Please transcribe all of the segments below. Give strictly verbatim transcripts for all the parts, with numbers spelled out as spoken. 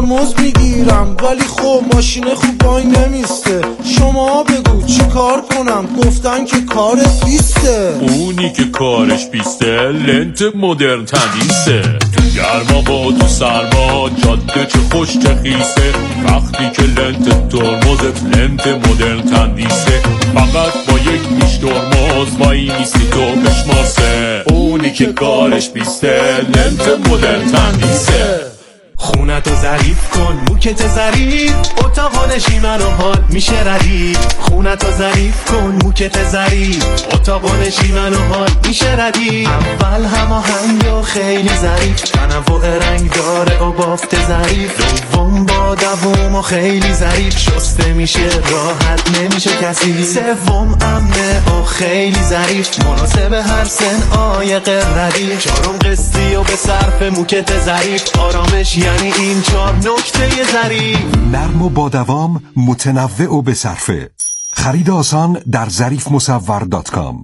ترمز میگیرم ولی خب ماشین خوب وای نمیسته. شما بگو چی کار کنم؟ گفتن که کارت بیسته. اونی که کارش بیسته لنت مدرن تندیسه. تو گرما با تو سرما جاده چه خوش چه خیسه. وقتی که لنت ترمزت لنت مدرن تندیسه. فقط با یک میش ترمز وای نیستی تو بشماسه. اونی که کارش بیسته لنت مدرن تندیسه. خونتو ظریف کن موکت ظریف، اتاق نشیمن و حال میشه ردیف. خونتو ظریف کن موکت ظریف، اتاق نشیمن و حال میشه ردیف. اول هماهنگ و خیلی ظریف، تنوع رنگ داره و بافت ظریف. دوم با دوم و خیلی ظریف، شسته میشه راحت نمیشه کسی. سوم امنه و خیلی ظریف، مناسب هر سن عایق ردیف. چهارم قسطی و به صرف موکت ظریف، آرامش یعنی این چهار نکته ظریف. نرم و با دوام، متنوع و به صرفه. خرید آسان در ظریف مصور دات کام.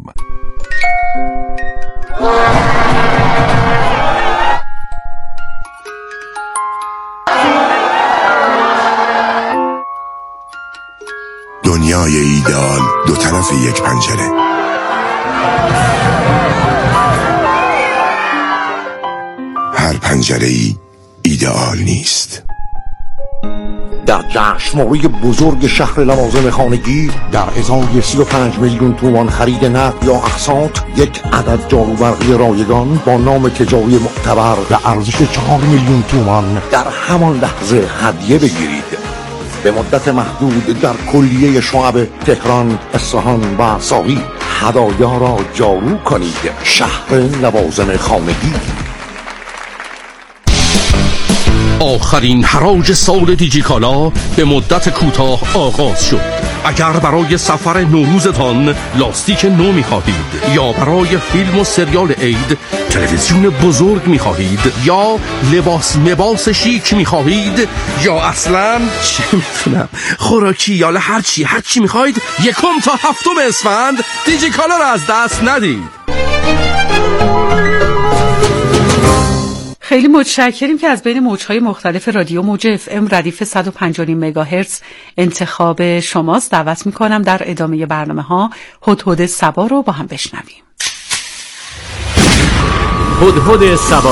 دنیای ایدئال دو طرف یک پنجره. هر پنجره‌ای ایدئال نیست. در جشنواره بزرگ شهر لوازم خانگی در ازای سی و پنج میلیون تومان خرید نقد یا اقساط، یک عدد جاروبرقی رایگان با نام تجاری معتبر به ارزش چهار میلیون تومان در همان لحظه هدیه بگیرید. به مدت محدود در کلیه شعب تهران، اصفهان و ساقی هدایا را جارو کنید. شهر لوازم خانگی. آخرین حراج سال دیجیکالا به مدت کوتاه آغاز شد. اگر برای سفر نوروزتان لاستیک نو می‌خواهید، یا برای فیلم و سریال عید تلویزیون بزرگ می‌خواهید، یا لباس مباس شیک می‌خواهید، یا اصلاً چه می‌دونم خوراکی یا هر چی هر چی می‌خواهید، یکم تا هفتم اسفند دیجیکالا را از دست ندید. خیلی متشکریم که از بین موج‌های مختلف رادیو موج اف ام ردیف صد و پنج و نیم مگاهرتز انتخاب شماست. دعوت می‌کنم در ادامه برنامه‌ها هدهد صبا رو با هم بشنویم. هدهد صبا.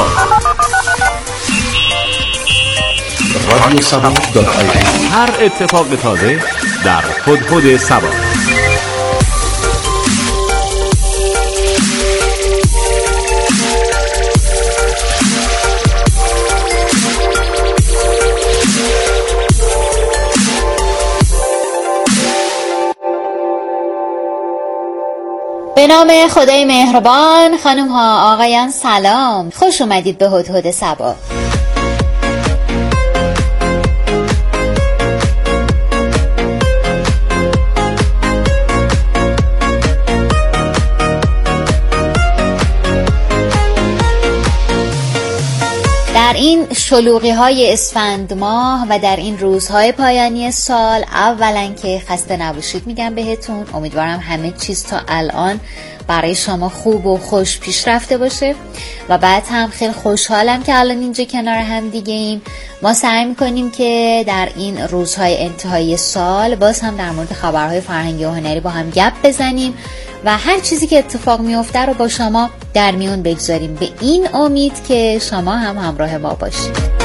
رادیو صبا دات آی تی. هر اتفاق تازه در هدهد صبا. به نام خدای مهربان. خانم ها آقایان سلام، خوش اومدید به هدهد صبا. در این شلوغی های اسفند ماه و در این روزهای پایانی سال، اولا که خسته نباشید میگم بهتون. امیدوارم همه چیز تا الان برای شما خوب و خوش پیش رفته باشه و بعد هم خیلی خوشحالم که الان اینجا کنار هم دیگه ایم. ما سعی میکنیم که در این روزهای انتهای سال باز هم در مورد خبرهای فرهنگی و هنری با هم گپ بزنیم و هر چیزی که اتفاق میفته رو با شما در میون بگذاریم، به این امید که شما هم همراه ما باشید.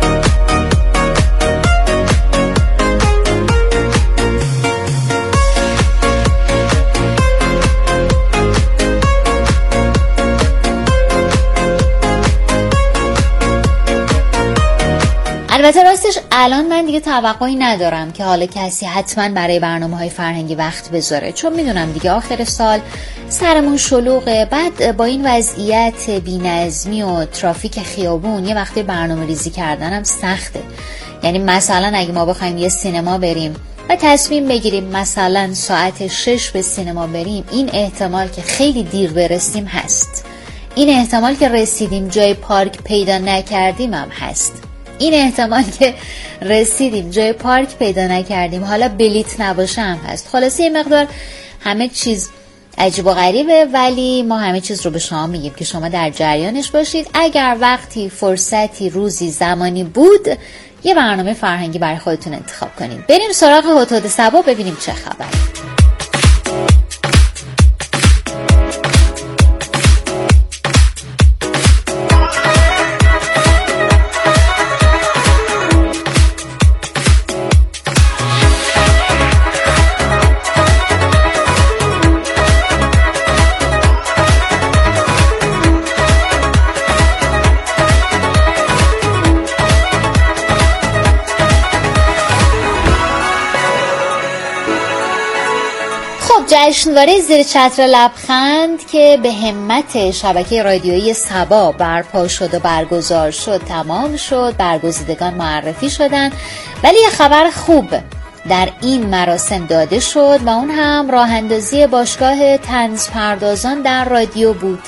البته راستش الان من دیگه توقعی ندارم که حالا کسی حتما برای برنامه‌های فرهنگی وقت بذاره، چون میدونم دیگه آخر سال سرمون شلوغه. بعد با این وضعیت بی‌نظمی و ترافیک خیابون یه وقتی برنامه ریزی کردنم سخته. یعنی مثلا اگه ما بخوایم یه سینما بریم و تصمیم بگیریم مثلا ساعت شش به سینما بریم، این احتمال که خیلی دیر برسیم هست. این احتمال که رسیدیم جای پارک پیدا نکردیم هم هست. این احتمال که رسیدیم جای پارک پیدا نکردیم حالا بلیت نباشه هم هست. خلاصه یه مقدار همه چیز عجیب و غریبه، ولی ما همه چیز رو به شما میگیم که شما در جریانش باشید. اگر وقتی، فرصتی، روزی، زمانی بود یه برنامه فرهنگی برای خودتون انتخاب کنید. بریم سراغ هدهد صبا ببینیم چه خبر. جشنواره زیر چتر لبخند که به همت شبکه رادیویی صبا برپا شد و برگزار شد تمام شد. برگزیدگان معرفی شدن، ولی یه خبر خوب در این مراسم داده شد و اون هم راه اندازی باشگاه طنز پردازان در رادیو بود.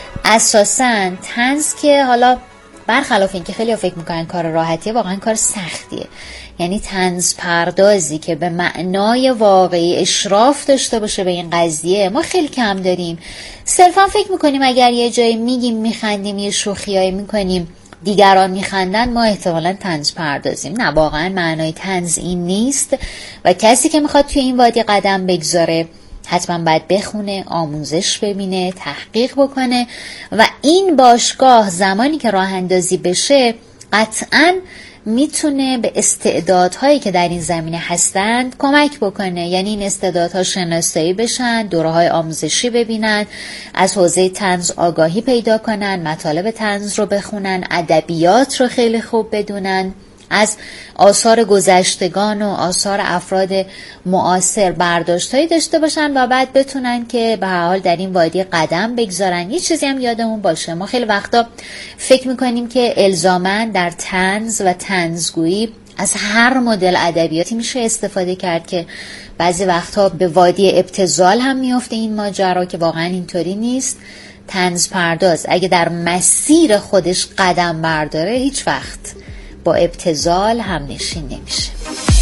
اساساً طنز که حالا برخلاف این که خیلی فکر میکنن کار راحتیه، واقعا کار سختیه. یعنی طنز پردازی که به معنای واقعی اشراف داشته باشه به این قضیه ما خیلی کم داریم. صرفا فکر میکنیم اگر یه جایی میگیم میخندیم، یه شوخیایی میکنیم دیگران میخندن، ما احتمالاً طنز پردازیم. نه، واقعا معنای طنز این نیست و کسی که میخواد توی این وادی قدم بگذاره حتما باید بخونه، آموزش ببینه، تحقیق بکنه و این باشگاه زمانی که راه اندازی بشه قطعاً میتونه به استعدادهایی که در این زمینه هستند کمک بکنه. یعنی این استعدادها شناسایی بشن، دوره‌های آموزشی ببینن، از حوزه طنز آگاهی پیدا کنن، مطالب طنز رو بخونن، ادبیات رو خیلی خوب بدونن، از آثار گذشتگان و آثار افراد معاصر برداشتایی داشته باشن و بعد بتونن که به هر حال در این وادی قدم بگذارن. یه چیزی هم یادمون باشه، ما خیلی وقتا فکر میکنیم که الزاماً در طنز و طنزگویی از هر مدل ادبیاتی میشه استفاده کرد که بعضی وقتا به وادی ابتذال هم میفته این ماجرا، که واقعا اینطوری نیست. طنز پرداز اگه در مسیر خودش قدم برداره هیچ وقت با ابتذال هم نشین نمیشه.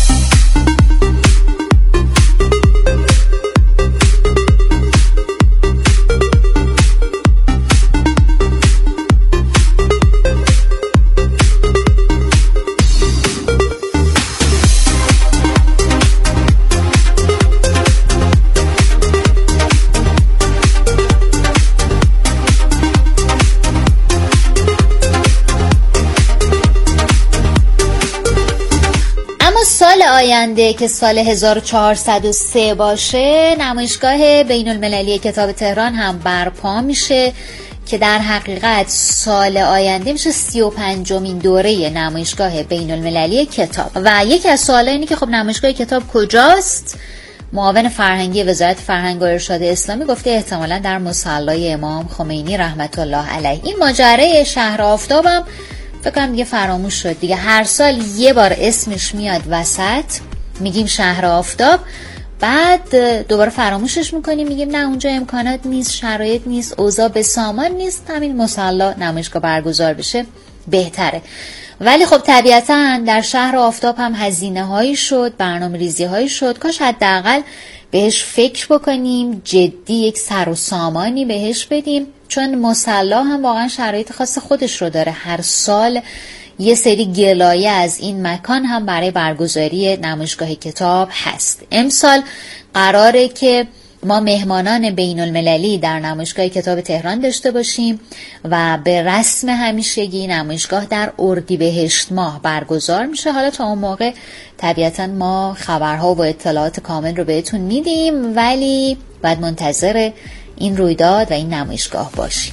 سال آینده که سال هزار و چهارصد و سه باشه، نمایشگاه بین المللی کتاب تهران هم برپا میشه که در حقیقت سال آینده میشه سی و پنجمین دوره نمایشگاه بین المللی کتاب. و یکی از سوالای اینه که خب نمایشگاه کتاب کجاست؟ معاون فرهنگی وزارت فرهنگ و ارشاد اسلامی گفته احتمالاً در مصلی امام خمینی رحمت الله علیه. این ماجرای شهر آفتابم فکر کنم دیگه فراموش شد دیگه. هر سال یه بار اسمش میاد وسط، میگیم شهر آفتاب، بعد دوباره فراموشش میکنیم، میگیم نه اونجا امکانات نیست، شرایط نیست، اوضاع به سامان نیست، همین مصلی نمایشگاه برگزار بشه بهتره. ولی خب طبیعتا در شهر آفتاب هم هزینه هایی شد، برنامه ریزی هایی شد، کاش حداقل بهش فکر بکنیم، جدی یک سر و سامانی بهش بدیم، چون مصلی هم واقعا شرایط خاص خودش رو داره. هر سال یه سری گلایه از این مکان هم برای برگزاری نمایشگاه کتاب هست. امسال قراره که ما مهمانان بین المللی در نمایشگاه کتاب تهران داشته باشیم و به رسم همیشگی نمایشگاه در اردیبهشت ماه برگزار میشه. حالا تا اون موقع طبیعتا ما خبرها و اطلاعات کامل رو بهتون میدیم، ولی باید منتظر این رویداد و این نمایشگاه باشیم.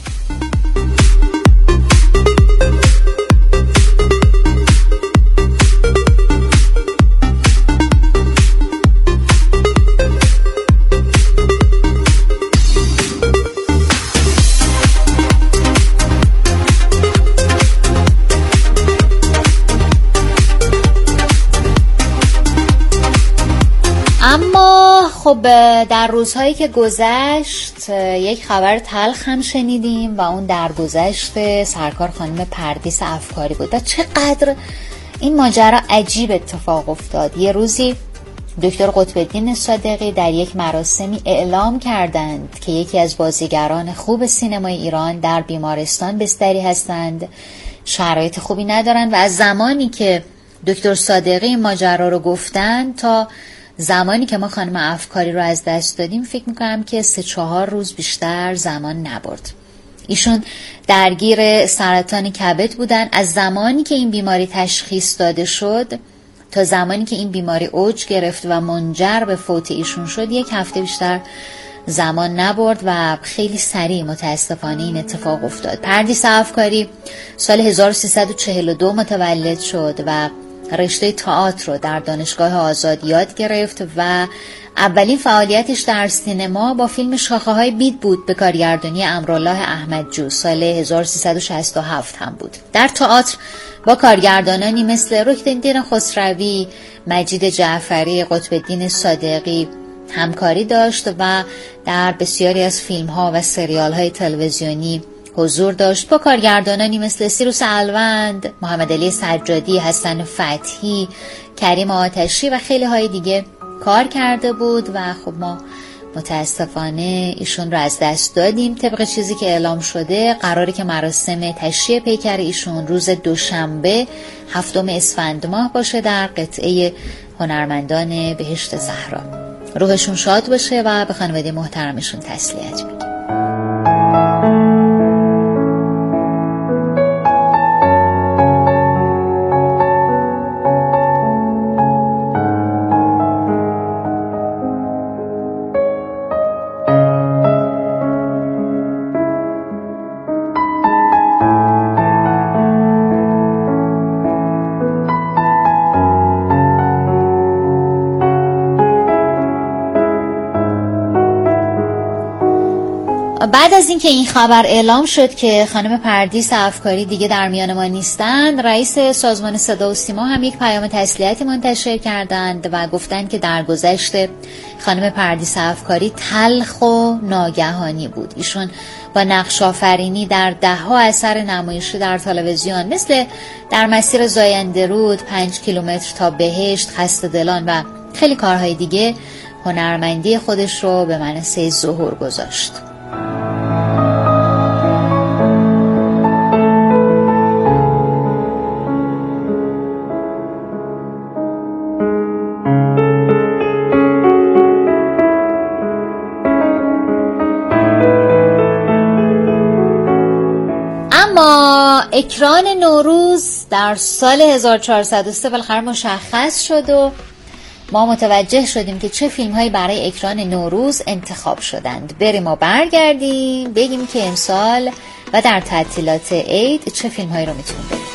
اما خب در روزهایی که گذشت یک خبر تلخ هم شنیدیم و اون درگذشت سرکار خانم پردیس افکاری بود و چقدر این ماجرا عجیب اتفاق افتاد. یه روزی دکتر قطب‌الدین صادقی در یک مراسمی اعلام کردند که یکی از بازیگران خوب سینمای ایران در بیمارستان بستری هستند، شرایط خوبی ندارند و از زمانی که دکتر صادقی این ماجرا رو گفتن تا زمانی که ما خانم افکاری رو از دست دادیم فکر میکنم که سه چهار روز بیشتر زمان نبرد. ایشون درگیر سرطان کبد بودن. از زمانی که این بیماری تشخیص داده شد تا زمانی که این بیماری اوج گرفت و منجر به فوت ایشون شد یک هفته بیشتر زمان نبرد و خیلی سریع متاسفانه این اتفاق افتاد. پردیس افکاری سال هزار و سیصد و چهل و دو متولد شد و رشته تئاتر رو در دانشگاه آزاد یاد گرفت و اولین فعالیتش در سینما با فیلم شاخه های بید بود به کارگردانی امرالله احمدجو سال هزار و سیصد و شصت و هفت هم بود. در تئاتر با کارگردانانی مثل رکنالدین خسروی، مجید جعفری، قطب‌الدین صادقی همکاری داشت و در بسیاری از فیلم ها و سریال های تلویزیونی حضور داشت. با کارگردانانی مثل سیروس الوند، محمد علی سجادی، حسن فتحی، کریم آتشی و خیلی های دیگه کار کرده بود و خب ما متاسفانه ایشون رو از دست دادیم. طبق چیزی که اعلام شده قراره که مراسم تشییع پیکر ایشون روز دوشنبه هفتم اسفند ماه باشه در قطعه هنرمندان بهشت زهرا. روحشون شاد باشه و به خانواده محترمشون تسلیت میگیم. بعد از اینکه این خبر اعلام شد که خانم پردیس افکاری دیگه در میان ما نیستند، رئیس سازمان صدا و سیما هم یک پیام تسلیتی منتشر کردند و گفتند که درگذشت خانم پردیس افکاری تلخ و ناگهانی بود. ایشون با نقش آفرینی در ده ها اثر نمایشی در تلویزیون مثل در مسیر زاینده رود، پنج کیلومتر تا بهشت، خسته دلان و خیلی کارهای دیگه هنرمندی خودش رو به منصه ظهور گذاشت. اکران نوروز در سال هزار و چهارصد و سه بالاخره مشخص شد و ما متوجه شدیم که چه فیلم هایی برای اکران نوروز انتخاب شدند. بریم و برگردیم بگیم که امسال و در تعطیلات عید چه فیلم هایی رو میتونیم ببینیم.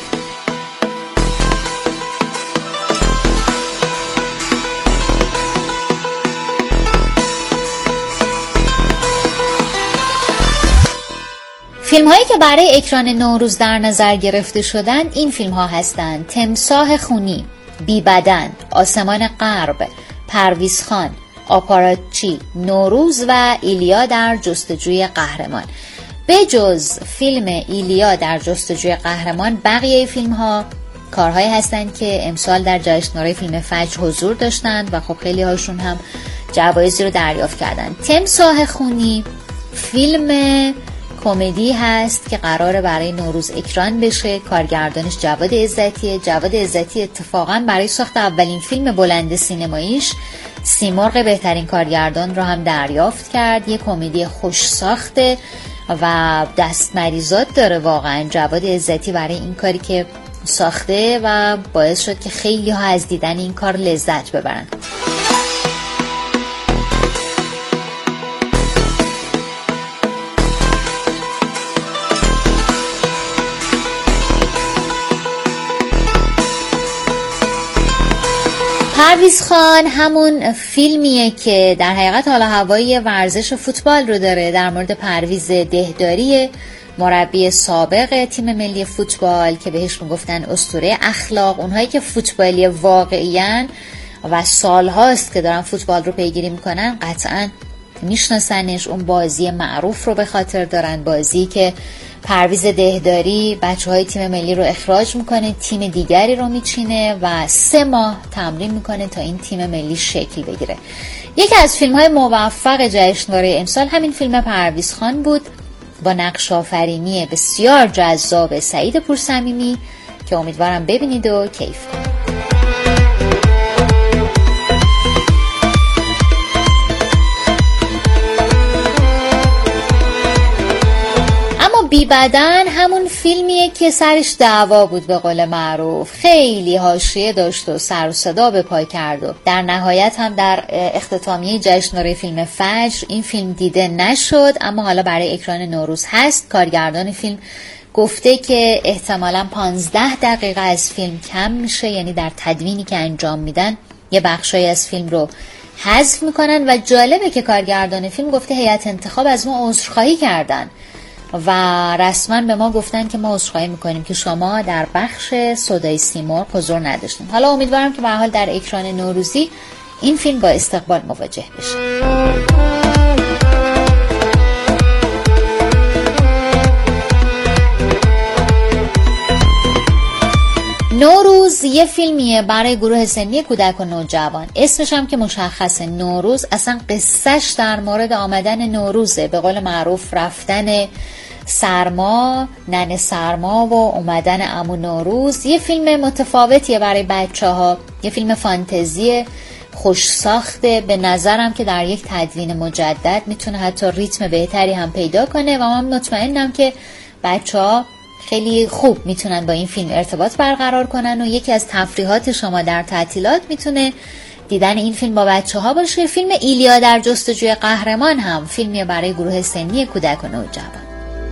فیلم هایی که برای اکران نوروز در نظر گرفته شدن این فیلم ها هستند: تمساح خونی، بی بدن، آسمان غرب، پرویز خان، آپاراتچی، نوروز و ایلیا در جستجوی قهرمان. به جز فیلم ایلیا در جستجوی قهرمان بقیه فیلم ها کارهایی هستند که امسال در جشنواره فیلم فجر حضور داشتند و خب خیلی هاشون هم جوایزی رو دریافت کردند. تمساح خونی فیلم کمدی هست که قراره برای نوروز اکران بشه. کارگردانش جواد عزتیه. جواد عزتی اتفاقا برای ساخت اولین فیلم بلند سینماییش سیمرغ بهترین کارگردان رو هم دریافت کرد. یه کمدی خوش ساخته و دست مریزات داره واقعا جواد عزتی برای این کاری که ساخته و باعث شد که خیلی ها از دیدن این کار لذت ببرن. پرویز خان همون فیلمیه که در حقیقت حالا هوایی ورزش فوتبال رو داره. در مورد پرویز دهداری، مربی سابق تیم ملی فوتبال که بهش میگفتن اسطوره اخلاق، اونهایی که فوتبالی واقعیان و سالهاست که دارن فوتبال رو پیگیری میکنن قطعاً میشناسنش. اون بازی معروف رو به خاطر دارن، بازی که پرویز دهداری بچه های تیم ملی رو اخراج میکنه، تیم دیگری رو میچینه و سه ماه تمرین میکنه تا این تیم ملی شکل بگیره. یکی از فیلم های موفق جشنواره امسال همین فیلم پرویز خان بود با نقش آفرینی بسیار جذاب سعید پورصمیمی که امیدوارم ببینید و کیف کنید. بدن همون فیلمیه که سرش دعوا بود به قول معروف، خیلی حاشیه داشت و سر و صدا به پای کرد و در نهایت هم در اختتامیه جشنواره فیلم فجر این فیلم دیده نشد، اما حالا برای اکران نوروز هست. کارگردان فیلم گفته که احتمالاً پانزده دقیقه از فیلم کم میشه، یعنی در تدوینی که انجام میدن یه بخشایی از فیلم رو حذف میکنن و جالبه که کارگردان فیلم گفته هیئت انتخاب از ما عذرخواهی کردن و رسما به ما گفتن که ما عذرخواهی میکنیم که شما در بخش صدای سیمرغ حضور نداشتین. حالا امیدوارم که به هر حال در اکران نوروزی این فیلم با استقبال مواجه بشه. نوروز یه فیلمیه برای گروه سنی کودک و نوجوان. اسمش هم که مشخصه، نوروز، اصلا قصهش در مورد آمدن نوروزه، به قول معروف رفتن سرما، ننه سرما و اومدن عمو نوروز. یه فیلم متفاوتیه برای بچه ها، یه فیلم فانتزی خوش ساخته، به نظرم که در یک تدوین مجدد میتونه حتی ریتم بهتری هم پیدا کنه و من مطمئنم که بچه ها خیلی خوب میتونن با این فیلم ارتباط برقرار کنن و یکی از تفریحات شما در تعطیلات میتونه دیدن این فیلم با بچه ها باشه. فیلم ایلیا در جستجوی قهرمان هم فیلمیه برای گروه سنی کودک و نوجوان.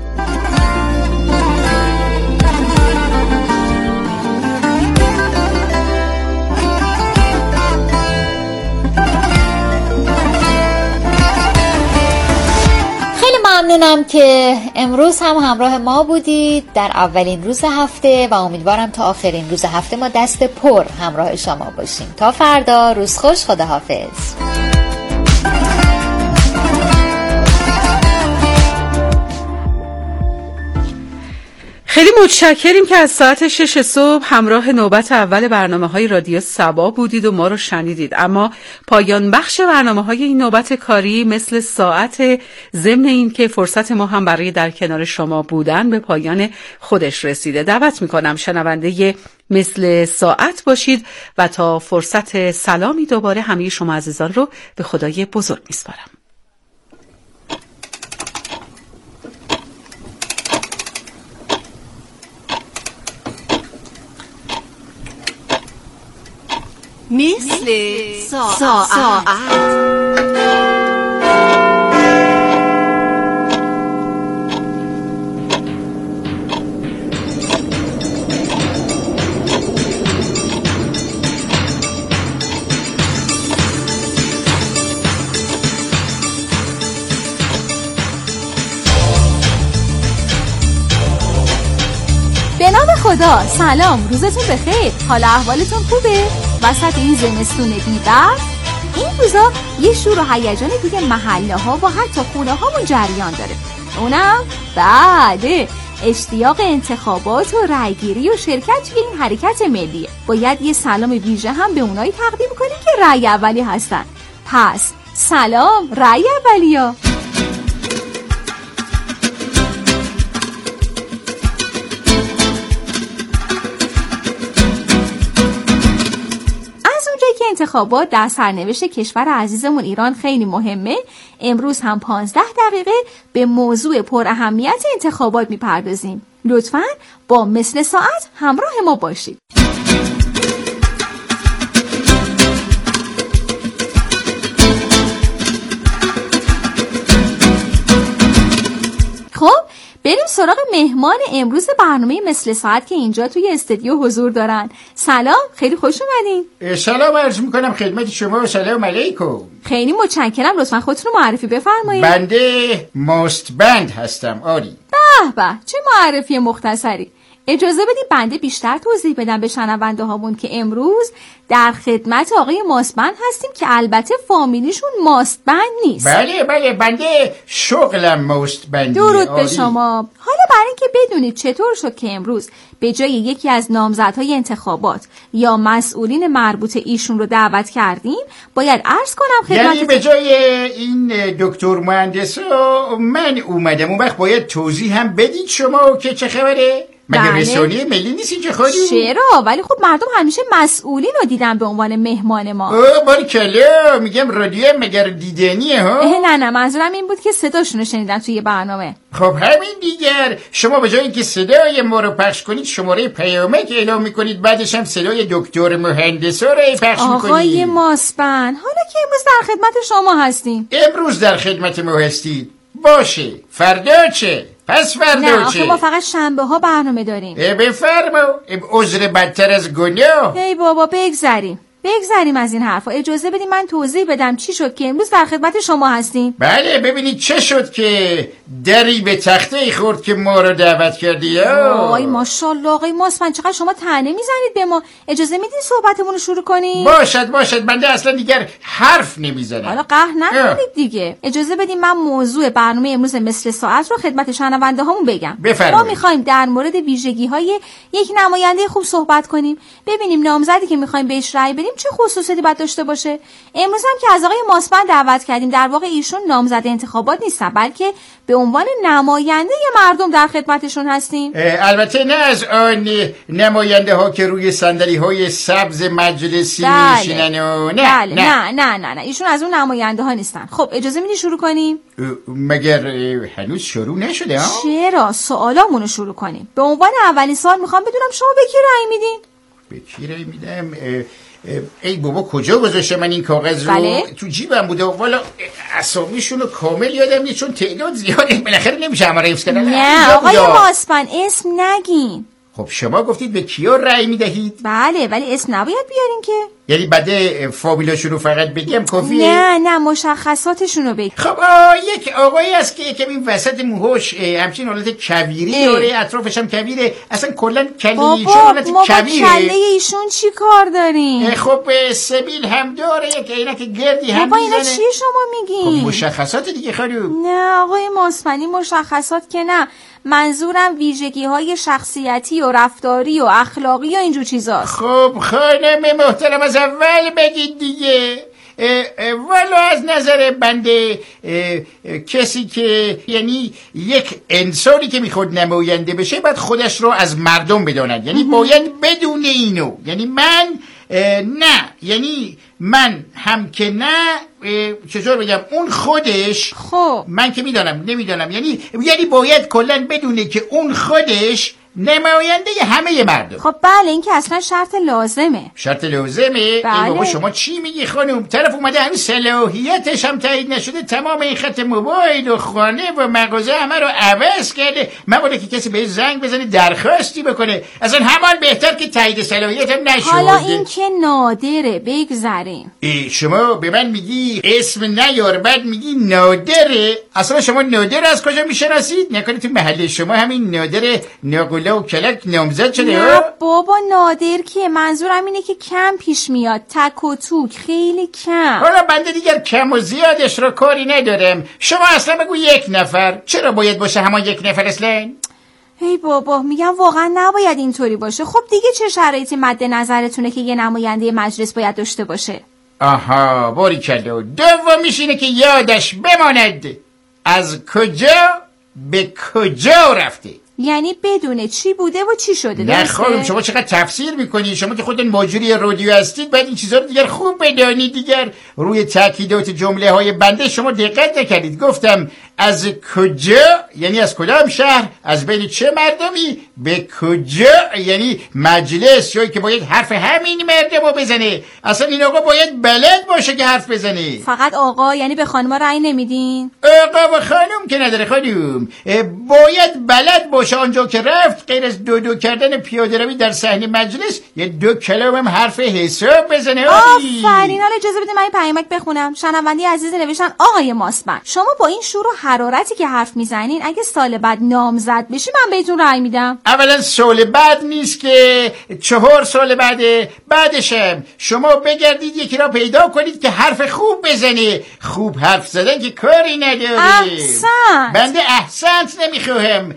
ممنونم که امروز هم همراه ما بودید در اولین روز هفته و امیدوارم تا آخرین روز هفته ما دست پر همراه شما باشیم. تا فردا، روز خوش، خداحافظ. خیلی متشکریم که از ساعت شش صبح همراه نوبت اول برنامه‌های رادیو سبا بودید و ما رو شنیدید. اما پایان بخش برنامه‌های این نوبت کاری مثل ساعت، ضمن این که فرصت ما هم برای در کنار شما بودن به پایان خودش رسیده. دعوت می‌کنم شنونده مثل ساعت باشید و تا فرصت سلامی دوباره همه شما عزیزان رو به خدای بزرگ می‌سپارم. مثل ساعت, ساعت. به نام خدا، سلام، روزتون بخیر، حال احوالتون خوبه؟ وسط این زمستون بی‌برف این روزا یه شور و هیجان توی محله ها و حتی خونه هامون جریان داره، اونم بعد اشتیاق انتخابات و رأیگیری و شرکت توی این حرکت ملیه. باید یه سلام ویژه هم به اونایی تقدیم کنیم که رأی اولی هستن. پس سلام رأی اولیا. انتخابات در سرنوشت کشور عزیزمون ایران خیلی مهمه. امروز هم پانزده دقیقه به موضوع پر اهمیت انتخابات میپردازیم. لطفاً با مثل ساعت همراه ما باشید. خب بریم سراغ مهمان امروز برنامه مثل ساعت که اینجا توی استودیو حضور دارن. سلام، خیلی خوش اومدین. سلام عرض میکنم خدمت شما و سلام علیکم. خیلی متشکرم، لطفا خودتون رو معرفی بفرمایید. بنده مستبند هستم. آری به به، چه معرفی مختصری. اجازه بدید بنده بیشتر توضیح بدم به شنونده هامون که امروز در خدمت آقای ماستبند هستیم که البته فامیلیشون ماستبند نیست. بله بله، بنده شغلم ماستبندی. درود به شما. حالا برای اینکه بدونید چطور شد که امروز به جای یکی از نامزدهای انتخابات یا مسئولین مربوط ایشون رو دعوت کردیم، باید عرض کنم خدمت یعنی به جای این دکتر مهندس من اومدم. اون وقت باید توضیح هم بدید شما که چه خبره؟ مگه بله. رسانه ملی نیستی چه خودی؟ چرا؟ ولی خب مردم همیشه مسئولین رو دیدن به عنوان مهمان ما. اوه باریکلا، میگم رادیو مگر دیدنیه ها؟ نه نه منظورم این بود که صداشون رو شنیدن توی برنامه. خب همین دیگر، شما به جای اینکه صدای ما رو پخش کنید شماره پیامک اعلام میکنید، بعدش هم صدای دکتر مهندسا رو پخش میکنید. آقای ماسبند، حالا که امروز در خدمت شما هستیم. امروز در خدمت ما هستید، باشه فردا چه؟ پس فردا نه چه؟ آخه ما فقط شنبه ها برنامه داریم. بفرما، عذر بدتر از گناه. ای بابا بگذریم بگذریم از این حرفا. اجازه بدیم من توضیح بدم چی شد که امروز در خدمت شما هستیم. بله ببینید چه شد که دری به تخته خورد که ما رو دعوت کردی. آی ماشاءالله آقای ماسبند، چقدر شما طعنه میزنید به ما. اجازه میدین صحبتمون رو شروع کنیم؟ باشد باشد، بنده اصلا دیگر حرف نمیزنم. حالا قهر نکنید دیگه. اجازه بدیم من موضوع برنامه امروز مثل ساعت رو خدمت شنونده هامون بگم. بفرمایید. ما میخوایم در مورد ویژگی های یک نماینده خوب صحبت کنیم، ببینیم نامزدی که میخوایم بهش رأی بدیم چه خصوصیاتی باید داشته باشه. امروز هم که از آقای ماسبند دعوت کردیم، در واقع ایشون نامزد انتخابات نیستن، بلکه به عنوان نماینده مردم در خدمتشون هستیم. البته نه از آن نماینده ها که روی صندلی های سبز مجلسی بله. میشینن و نه. بله. نه. نه نه نه نه ایشون از اون نماینده ها نیستن. خب اجازه میدی شروع کنیم؟ مگر هنوز شروع نشده ها؟ چرا؟ سوالامونو شروع کنیم. به عنوان اولین سوال میخوام بدونم شما به کی رأی میدین؟ به کی رأی میدم؟ ای بابا کجا گذاشته من این کاغذ رو؟ بله؟ تو جیبم بوده. والا اسامیشون رو کامل یادم نیست چون تعداد زیاده، بالاخره نمیشه همه رو حفظ کردن. نه آقای ماسبند اسم نگین. خب شما گفتید به کیا رأی میدهید؟ بله ولی اسم نباید بیارین که. یعنی بعد فامیلاشون رو فقط بگم کافیه؟ نه نه مشخصاتشون رو بگید. خب یک آقایی هست که یکم این وسط موهاش همچین حالت کویری داره، اطرافش هم کویره، اصلا کلا کلیه چون حالت کویره. ما با کله ایشون چی کار داریم؟ خب سبیل هم داره، یک عینک گردی هم میزنه. اینا چی شما میگین؟ خب مشخصات دیگه خانم. نه آقای ماسبندی مشخصات که نه، منظورم ویژگی های شخصیتی و رفتاری و اخلاقی و اینجور چیزاست. خب خانم محترم از اول بگید دیگه. والا از نظر بنده کسی که یعنی یک انسانی که میخواد نماینده بشه باید خودش رو از مردم بداند، یعنی باید بدون اینو، یعنی من نه، یعنی من هم که نه، چطور بگم، اون خودش خب من که میدانم نمیدانم، یعنی یعنی باید کلا بدونه که اون خودش نماینده همه مردم. خب بله این که اصلا شرط لازمه. شرط لازمه؟ بله. ای بابا شما چی میگی خانم؟ طرف اومده همین صلاحیتش هم تایید نشده، تمام این خط موبایل و خانه و مغازه همه رو عوض کرده، مبادا که کسی بهش زنگ بزنه درخواستی بکنه، اصلا همان بهتر که تایید صلاحیت هم نشده. حالا این که نادره، بگذاریم. شما به من میگی اسم نیار بعد میگی نادره؟ اصلا شما نادر از کجا میشناسید؟ نکنه تو محله شما همین نادر ناقلا و کلک نامزد شده؟ نه بابا نادر که منظورم اینه که کم پیش میاد، تک و توک، خیلی کم. حالا بنده دیگر کم و زیادش رو کاری ندارم، شما اصلا بگو یک نفر. چرا باید باشه همان یک نفر اصلا؟ ای بابا میگم واقعا نباید اینطوری باشه. خب دیگه چه شرایطی مد نظرتونه که یه نماینده مجلس باید داشته باشه؟ آها باریکلا. دومیش اینه که یادش بماند از کجا به کجا رفته، یعنی بدونه چی بوده و چی شده. نه خانم شما چقدر تفسیر میکنی، شما که خودتون ماجوری رادیو هستید باید این چیزا رو دیگر خوب بدانید. دیگر روی تاکیدات جمله های بنده شما دقت نکردید. گفتم از کجا یعنی از کدام شهر، از بین چه مردمی، به کجا یعنی مجلس، جایی که باید حرف همین مردم رو بزنه. اصلا این آقا باید بلد باشه که حرف بزنه. فقط آقا یعنی به خانم رأی نمیدین؟ آقا و خانم که نداره خانم، باید بلد باشه آنجا که رفت غیر از دو دو کردن پیاده روی در صحن مجلس یه دو کلام هم حرف حساب بزنه. آفرین. حالا اجازه بده من این پیامک بخونم. شنوندی عزیز نوشتن آقای ماسبند شما با این شور و حرارتی که حرف میزنین اگه سال بعد نامزد بشی من بهتون رأی میدم. اولا سال بعد نیست که چهار سال بعده، بعدشم شما بگردید یکی را پیدا کنید که حرف خوب بزنه. خوب حرف زدن که کاری نداره. احسنت. بنده احسنت نمیخواهم،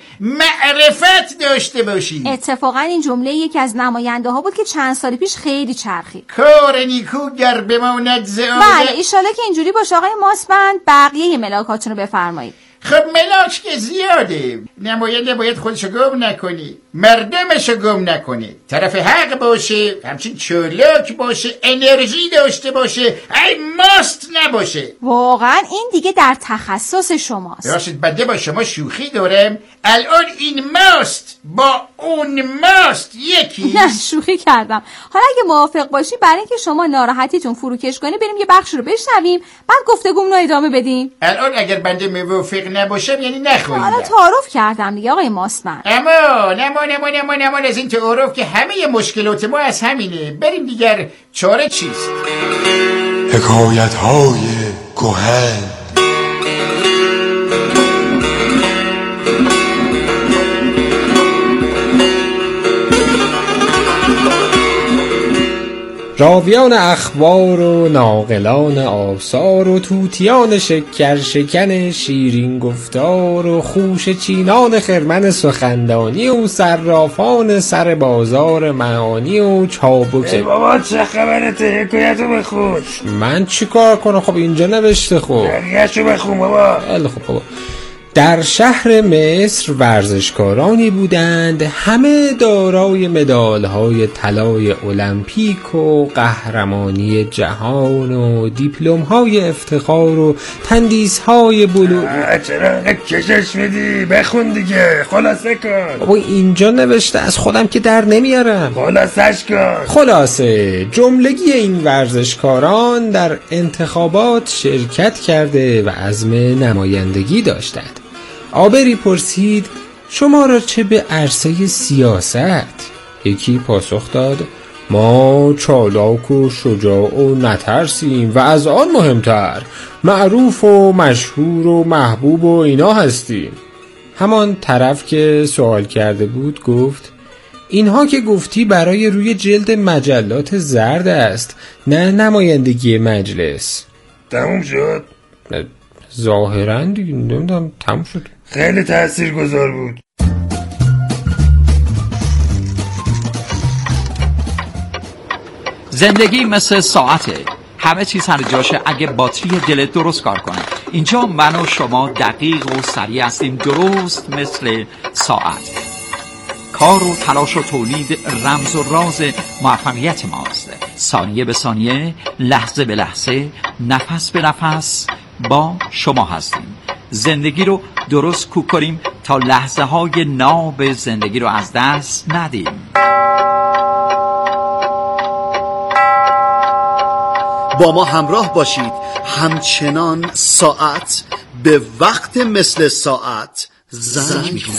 معرفت داشته باشی. اتفاقا این جمله یکی از نماینده ها بود که چند سال پیش خیلی چرخید. کار نیکو گر بماند ز آدم. بله ایشالا که اینجوری باشه آقای ماسبند، بقیه ملاکاتون رو بفرمایید. خب ملاک که زیاده. نماینده باید خودشو گم نکنه، مردمشو گم نکنه، طرف حق باشه، همچین چلاک باشه، انرژی داشته باشه، ای ماست نباشه. واقعا این دیگه در تخصص شماست. راشد بنده با شما شوخی دارم. الان این ماست با اون ماست یکی. نه شوخی کردم. حالا اگه موافق باشی برای اینکه شما ناراحتیتون فروکش کنه بریم یه بخش رو بشنویم بعد گفتگومون رو ادامه بدیم. الان اگر بنده موافق نباشم یعنی نخواهید. حالا تعارف کردم دیگه آقای ماستمن. اما نما نما نما نما از این تعارف که همه مشکلات ما از همینه. بریم دیگر چاره چیست؟ حکایت های کهن. راویان اخبار و ناقلان آثار و توتیان شکر شکن شیرین گفتار و خوش چینان خرمن سخندانی و صرافان سر بازار معانی و چابک. ای بابا چه خبرته؟ حکایتو بخون. من چی کار کنم؟ خب اینجا نوشته. خب بقیه‌شو بخون بابا. خیلی خب بابا. در شهر مصر ورزشکارانی بودند همه دارای مدال‌های طلای المپیک و قهرمانی جهان و دیپلم‌های افتخار و تندیس‌های بلو. چرا کشش میدی؟ بخون دیگه، خلاصه کن. بابا اینجا نوشته از خودم که در نمیارم. خلاصش کن. خلاصه جملگی این ورزشکاران در انتخابات شرکت کرده و عزم نمایندگی داشتند. آبری پرسید شما را چه به عرصه سیاست؟ یکی پاسخ داد ما چالاک و شجاع و نترسیم و از آن مهمتر معروف و مشهور و محبوب و اینا هستیم. همان طرف که سوال کرده بود گفت اینها که گفتی برای روی جلد مجلات زرد است، نه نمایندگی مجلس. تموم شد؟ ظاهراً دیگه نمیدونم تموم شد. خیلی تاثیرگذار بود. زندگی مثل ساعته، همه چیز سر جاشه اگه باتری دلت درست کار کنه. اینجا من و شما دقیق و سریع هستیم، درست مثل ساعت. کار و تلاش و تولید رمز و راز موفقیت ماست. ثانیه به ثانیه، لحظه به لحظه، نفس به نفس با شما هستیم. زندگی رو درست کوک کنیم تا لحظه های ناب زندگی رو از دست ندیم. با ما همراه باشید، همچنان ساعت به وقت مثل ساعت زنگ می‌کنه.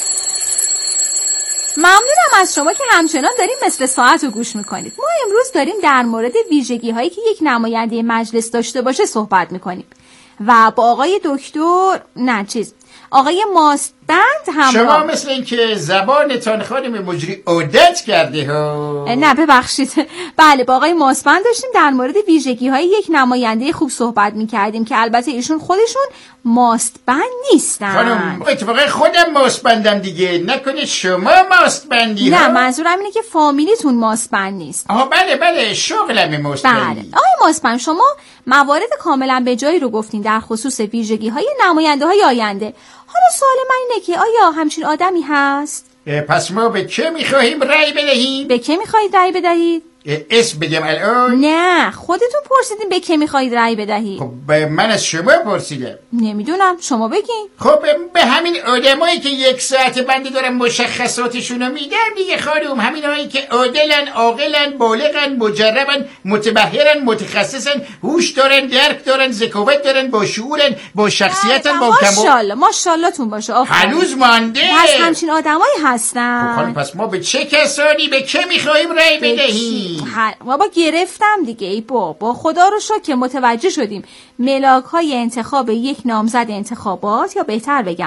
ممنونم از شما که همچنان داریم مثل ساعت رو گوش میکنید. ما امروز داریم در مورد ویژگی هایی که یک نماینده مجلس داشته باشه صحبت میکنیم و با آقای دکتر نه چیز آقای ماستبند همراه. شما مثل این که زبانتان خانم مجری عادت کرده ها. نه ببخشید. بله با آقای ماستبند داشتیم در مورد ویژگی های یک نماینده خوب صحبت میکردیم که البته ایشون خودشون ماستبند نیستن. خانم اتفاقا خودم ماستبندم دیگه، نکنه شما ماستبندی ها؟ نه منظورم اینه که فامیلیتون ماستبند نیست. آها بله بله شغلم ماستبندی. بله آقای ماستبند شما موارد کاملا به جایی رو گفتین در خصوص ویژگی های نماینده های آینده. حالا سوال من اینه که آیا همچین آدمی هست؟ پس ما به چه میخواهیم رأی بدهیم؟ به که میخواهید رأی بدهید؟ اسم بگم الان؟ نه خودتون پرسیدین به که میخواهید رأی بدهید. خب من از شما پرسیدم. نمیدونم شما بگین. خب به همین آدمایی که یک ساعت بنده دارم مشخصاتشونو میدم دیگه خانم، همین هایی که عادلن، عاقلن، بالغن، مجربن، متبحرن، متخصصن، هوش دارن، درک دارن، ذکاوت دارن، با شعورن، با شخصیتن، با کم ماشاءالله ماشاءالله تون باشه. هنوز مانده. پس همچین آدمایی هستن. خب خانم پس ما به چه کسانی به که میخواهیم رأی بدهیم؟ بابا گرفتم دیگه ای بابا، خدا رو شکر که متوجه شدیم ملاک های انتخاب یک نامزد انتخابات یا بهتر بگم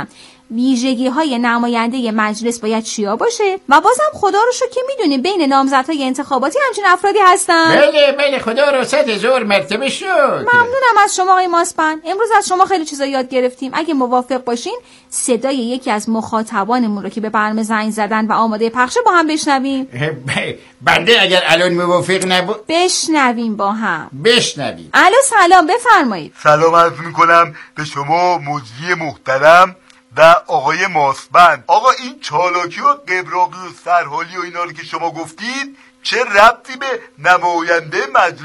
ویژگی های نماینده مجلس باید چیا باشه و بازم خدا رو شکر که میدونیم بین نامزدهای انتخاباتی همچین افرادی هستن. بله بله خدا رو صد هزار مرتبه شد. ممنونم از شما آقای ماسپن. امروز از شما خیلی چیزا یاد گرفتیم. اگه موافق باشین صدای یکی از مخاطبانمون رو که به برنامه زنگ زدن و آماده پخشه با هم بشنویم. بنده اگر الان موافق نبود بشنویم با هم. بشنویم. الو سلام بفرمایید. سلام عرض میکنم به شما مجری محترم و آقای ماسبند. آقا این چالاکی و قبراقی و سرحالی و اینا رو که شما گفتید چه ربطی به نماینده مجلس